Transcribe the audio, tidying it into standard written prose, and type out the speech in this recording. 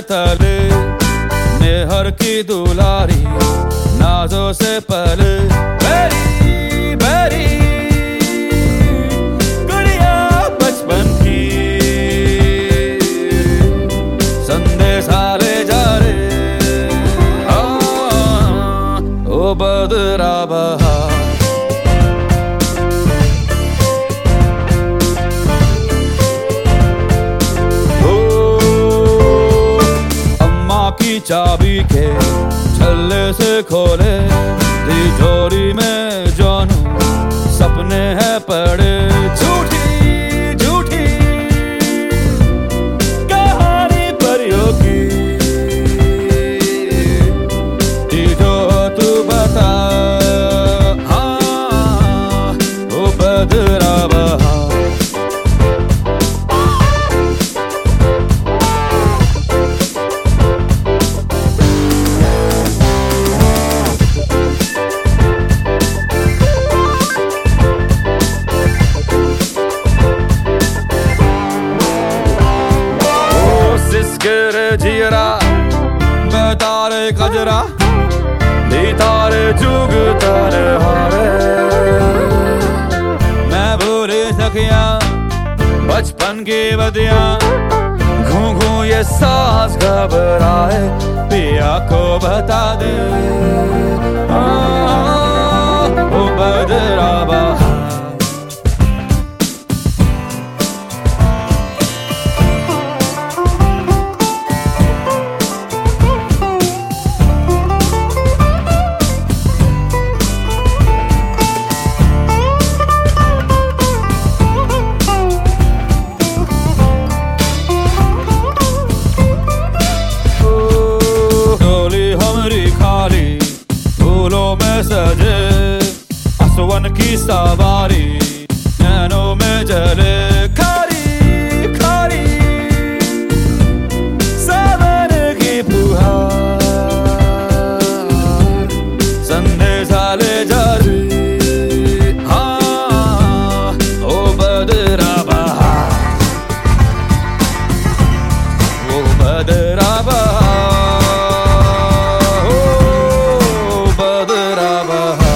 तले मेहर की दुलारी नाजों से पले बेरी बेरी गुड़िया बचपन की संदेशा ले जा रे ओ बदरा बहा चाबी के छल्ले से खोले तिजोरी में जानू सपने हैं पड़े झूठी झूठी कहानी परियों की जो तू बता हाँ वो बदरा बहा जियरा बेतारे कजरा तारे जुग तारे हारे मैं भूल सकिया बचपन की बदियां घूं घूं ये सांस घबराए पिया को बता दे ओ बदरा बहा फूलों में सजे आसवन की सवारी नैनों में जले खारी खारी सावन की फुहार संदेशा ले जा रे हाँ ओ बदरा बहा ओ बदरा बहा